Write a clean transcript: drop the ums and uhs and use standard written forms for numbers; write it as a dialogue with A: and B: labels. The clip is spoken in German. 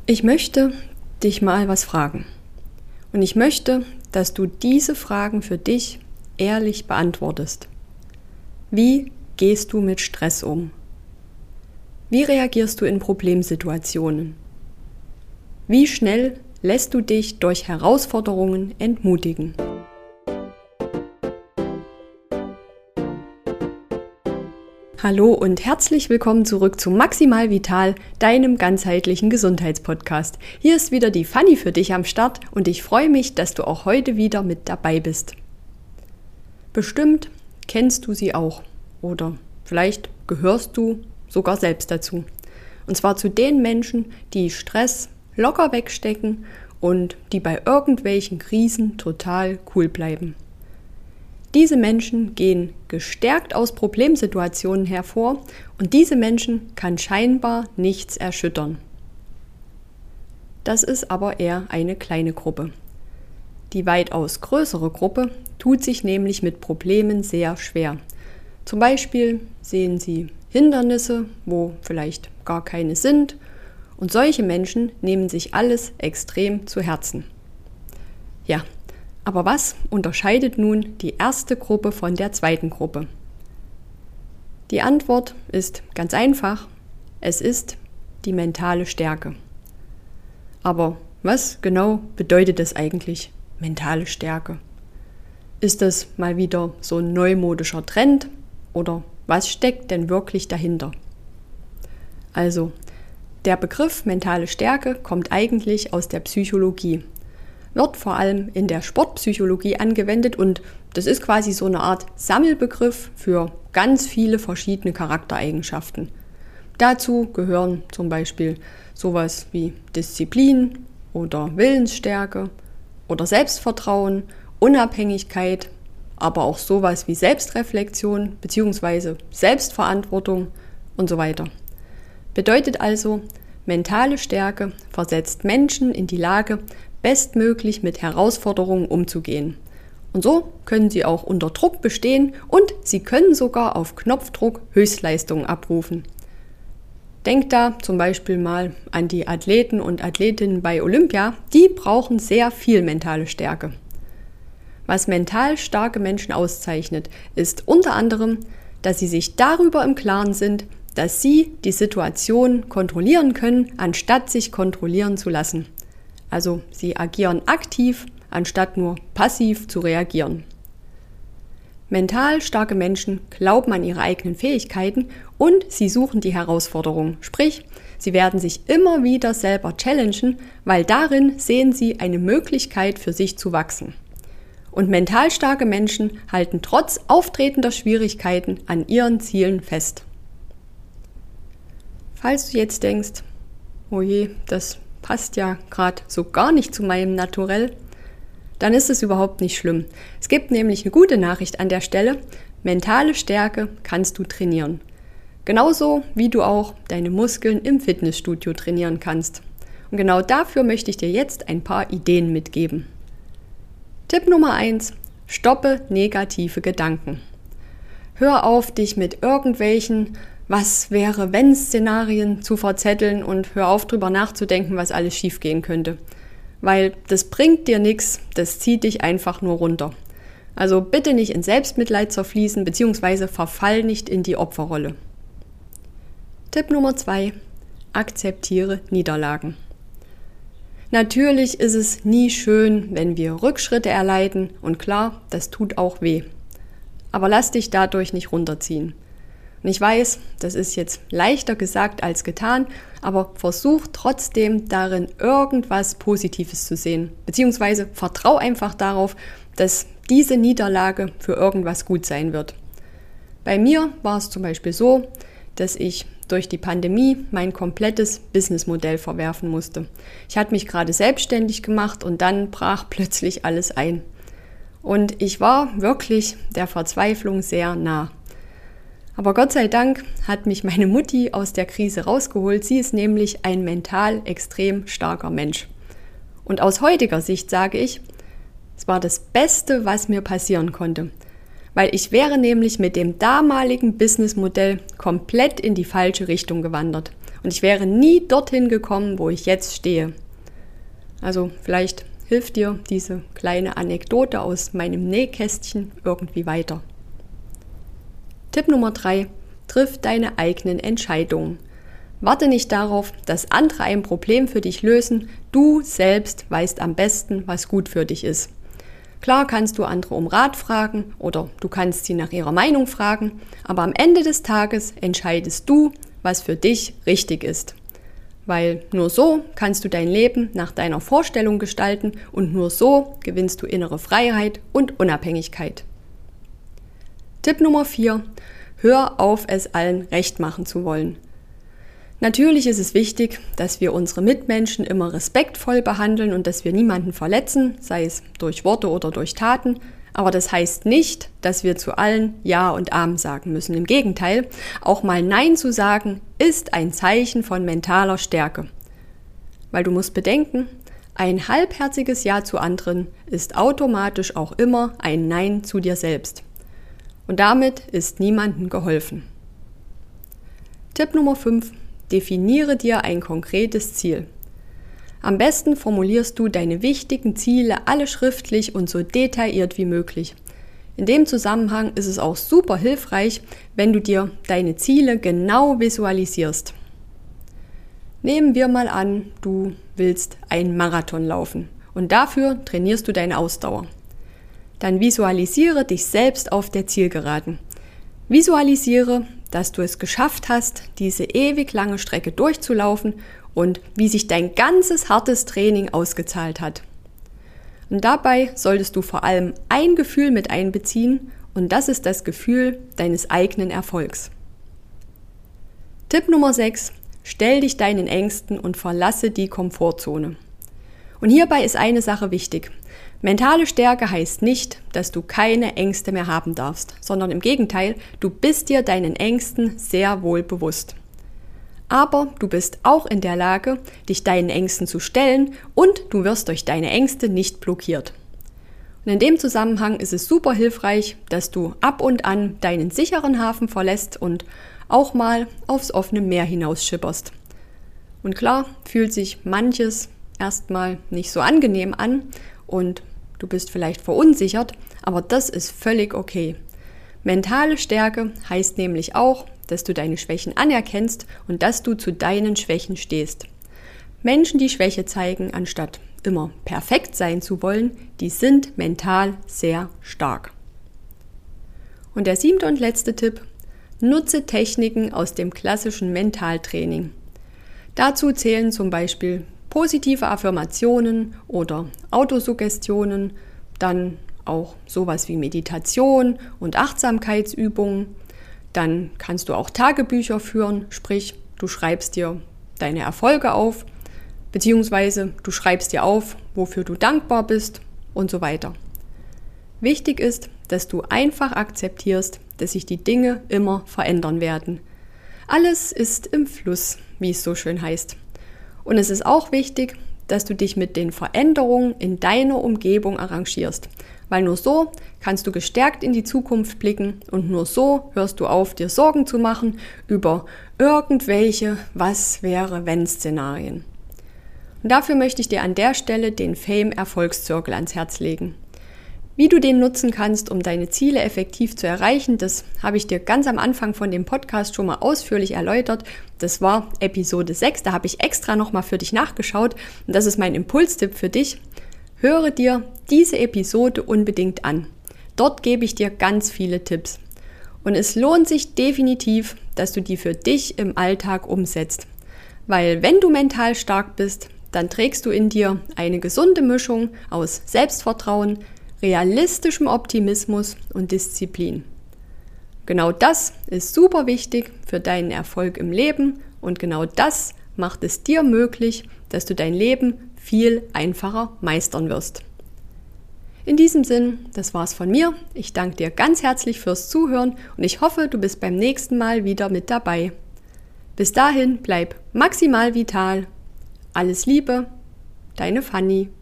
A: Ich möchte dich mal was fragen. Und ich möchte, dass du diese Fragen für dich ehrlich beantwortest. Wie gehst du mit Stress um? Wie reagierst du in Problemsituationen? Wie schnell lässt du dich durch Herausforderungen entmutigen? Hallo und herzlich willkommen zurück zu Maximal Vital, deinem ganzheitlichen Gesundheitspodcast. Hier ist wieder die Fanny für dich am Start und ich freue mich, dass du auch heute wieder mit dabei bist. Bestimmt kennst du sie auch oder vielleicht gehörst du sogar selbst dazu. Und zwar zu den Menschen, die Stress locker wegstecken und die bei irgendwelchen Krisen total cool bleiben. Diese Menschen gehen gestärkt aus Problemsituationen hervor und diese Menschen kann scheinbar nichts erschüttern. Das ist aber eher eine kleine Gruppe. Die weitaus größere Gruppe tut sich nämlich mit Problemen sehr schwer. Zum Beispiel sehen sie Hindernisse, wo vielleicht gar keine sind, und solche Menschen nehmen sich alles extrem zu Herzen. Ja, aber was unterscheidet nun die erste Gruppe von der zweiten Gruppe? Die Antwort ist ganz einfach. Es ist die mentale Stärke. Aber was genau bedeutet das eigentlich, mentale Stärke? Ist das mal wieder so ein neumodischer Trend oder was steckt denn wirklich dahinter? Also, der Begriff mentale Stärke kommt eigentlich aus der Psychologie. Wird vor allem in der Sportpsychologie angewendet und das ist quasi so eine Art Sammelbegriff für ganz viele verschiedene Charaktereigenschaften. Dazu gehören zum Beispiel sowas wie Disziplin oder Willensstärke oder Selbstvertrauen, Unabhängigkeit, aber auch sowas wie Selbstreflexion bzw. Selbstverantwortung und so weiter. Bedeutet also, mentale Stärke versetzt Menschen in die Lage, bestmöglich mit Herausforderungen umzugehen. Und so können sie auch unter Druck bestehen und sie können sogar auf Knopfdruck Höchstleistungen abrufen. Denkt da zum Beispiel mal an die Athleten und Athletinnen bei Olympia, die brauchen sehr viel mentale Stärke. Was mental starke Menschen auszeichnet, ist unter anderem, dass sie sich darüber im Klaren sind, dass sie die Situation kontrollieren können, anstatt sich kontrollieren zu lassen. Also sie agieren aktiv, anstatt nur passiv zu reagieren. Mental starke Menschen glauben an ihre eigenen Fähigkeiten und sie suchen die Herausforderung. Sprich, sie werden sich immer wieder selber challengen, weil darin sehen sie eine Möglichkeit für sich zu wachsen. Und mental starke Menschen halten trotz auftretender Schwierigkeiten an ihren Zielen fest. Falls du jetzt denkst, oh je, das passt ja gerade so gar nicht zu meinem Naturell, dann ist es überhaupt nicht schlimm. Es gibt nämlich eine gute Nachricht an der Stelle. Mentale Stärke kannst du trainieren. Genauso wie du auch deine Muskeln im Fitnessstudio trainieren kannst. Und genau dafür möchte ich dir jetzt ein paar Ideen mitgeben. Tipp Nummer 1. Stoppe negative Gedanken. Hör auf, dich mit irgendwelchen Was-wäre-wenn-Szenarien zu verzetteln und hör auf, drüber nachzudenken, was alles schiefgehen könnte. Weil das bringt dir nichts, das zieht dich einfach nur runter. Also bitte nicht in Selbstmitleid zerfließen bzw. verfall nicht in die Opferrolle. Tipp Nummer 2. Akzeptiere Niederlagen. Natürlich ist es nie schön, wenn wir Rückschritte erleiden und klar, das tut auch weh. Aber lass dich dadurch nicht runterziehen. Und ich weiß, das ist jetzt leichter gesagt als getan, aber versuch trotzdem darin irgendwas Positives zu sehen. Beziehungsweise vertrau einfach darauf, dass diese Niederlage für irgendwas gut sein wird. Bei mir war es zum Beispiel so, dass ich durch die Pandemie mein komplettes Businessmodell verwerfen musste. Ich hatte mich gerade selbstständig gemacht und dann brach plötzlich alles ein. Und ich war wirklich der Verzweiflung sehr nah. Aber Gott sei Dank hat mich meine Mutti aus der Krise rausgeholt. Sie ist nämlich ein mental extrem starker Mensch. Und aus heutiger Sicht sage ich, es war das Beste, was mir passieren konnte. weil ich wäre nämlich mit dem damaligen Businessmodell komplett in die falsche Richtung gewandert. und ich wäre nie dorthin gekommen, wo ich jetzt stehe. Also vielleicht hilft dir diese kleine Anekdote aus meinem Nähkästchen irgendwie weiter. Tipp Nummer 3. Triff deine eigenen Entscheidungen. Warte nicht darauf, dass andere ein Problem für dich lösen. Du selbst weißt am besten, was gut für dich ist. Klar kannst du andere um Rat fragen oder du kannst sie nach ihrer Meinung fragen, aber am Ende des Tages entscheidest du, was für dich richtig ist. Weil nur so kannst du dein Leben nach deiner Vorstellung gestalten und nur so gewinnst du innere Freiheit und Unabhängigkeit. Tipp Nummer 4. Hör auf, es allen recht machen zu wollen. Natürlich ist es wichtig, dass wir unsere Mitmenschen immer respektvoll behandeln und dass wir niemanden verletzen, sei es durch Worte oder durch Taten. Aber das heißt nicht, dass wir zu allen Ja und Amen sagen müssen. Im Gegenteil, auch mal Nein zu sagen, ist ein Zeichen von mentaler Stärke. Weil du musst bedenken, ein halbherziges Ja zu anderen ist automatisch auch immer ein Nein zu dir selbst. Und damit ist niemandem geholfen. Tipp Nummer 5. Definiere dir ein konkretes Ziel. Am besten formulierst du deine wichtigen Ziele alle schriftlich und so detailliert wie möglich. In dem Zusammenhang ist es auch super hilfreich, wenn du dir deine Ziele genau visualisierst. Nehmen wir mal an, du willst einen Marathon laufen und dafür trainierst du deine Ausdauer. Dann visualisiere dich selbst auf der Zielgeraden. Visualisiere, dass du es geschafft hast, diese ewig lange Strecke durchzulaufen und wie sich dein ganzes hartes Training ausgezahlt hat. Und dabei solltest du vor allem ein Gefühl mit einbeziehen und das ist das Gefühl deines eigenen Erfolgs. Tipp Nummer 6. Stell dich deinen Ängsten und verlasse die Komfortzone. Und hierbei ist eine Sache wichtig. Mentale Stärke heißt nicht, dass du keine Ängste mehr haben darfst, sondern im Gegenteil, du bist dir deinen Ängsten sehr wohl bewusst. Aber du bist auch in der Lage, dich deinen Ängsten zu stellen und du wirst durch deine Ängste nicht blockiert. Und in dem Zusammenhang ist es super hilfreich, dass du ab und an deinen sicheren Hafen verlässt und auch mal aufs offene Meer hinausschipperst. Und klar fühlt sich manches erstmal nicht so angenehm an und du bist vielleicht verunsichert, aber das ist völlig okay. Mentale Stärke heißt nämlich auch, dass du deine Schwächen anerkennst und dass du zu deinen Schwächen stehst. Menschen, die Schwäche zeigen, anstatt immer perfekt sein zu wollen, die sind mental sehr stark. Und der 7. und letzte Tipp: Nutze Techniken aus dem klassischen Mentaltraining. Dazu zählen zum Beispiel positive Affirmationen oder Autosuggestionen, dann auch sowas wie Meditation und Achtsamkeitsübungen. Dann kannst du auch Tagebücher führen, sprich, du schreibst dir deine Erfolge auf, beziehungsweise du schreibst dir auf, wofür du dankbar bist und so weiter. Wichtig ist, dass du einfach akzeptierst, dass sich die Dinge immer verändern werden. Alles ist im Fluss, wie es so schön heißt. Und es ist auch wichtig, dass du dich mit den Veränderungen in deiner Umgebung arrangierst, weil nur so kannst du gestärkt in die Zukunft blicken und nur so hörst du auf, dir Sorgen zu machen über irgendwelche Was-wäre-wenn-Szenarien. Und dafür möchte ich dir an der Stelle den Fame-Erfolgszirkel ans Herz legen. Wie du den nutzen kannst, um deine Ziele effektiv zu erreichen, das habe ich dir ganz am Anfang von dem Podcast schon mal ausführlich erläutert. Das war Episode 6, da habe ich extra nochmal für dich nachgeschaut und das ist mein Impulstipp für dich. Höre dir diese Episode unbedingt an. Dort gebe ich dir ganz viele Tipps. Und es lohnt sich definitiv, dass du die für dich im Alltag umsetzt. Weil wenn du mental stark bist, dann trägst du in dir eine gesunde Mischung aus Selbstvertrauen, realistischem Optimismus und Disziplin. Genau das ist super wichtig für deinen Erfolg im Leben und genau das macht es dir möglich, dass du dein Leben viel einfacher meistern wirst. In diesem Sinn, das war's von mir. Ich danke dir ganz herzlich fürs Zuhören und ich hoffe, du bist beim nächsten Mal wieder mit dabei. Bis dahin, bleib maximal vital. Alles Liebe, deine Fanny.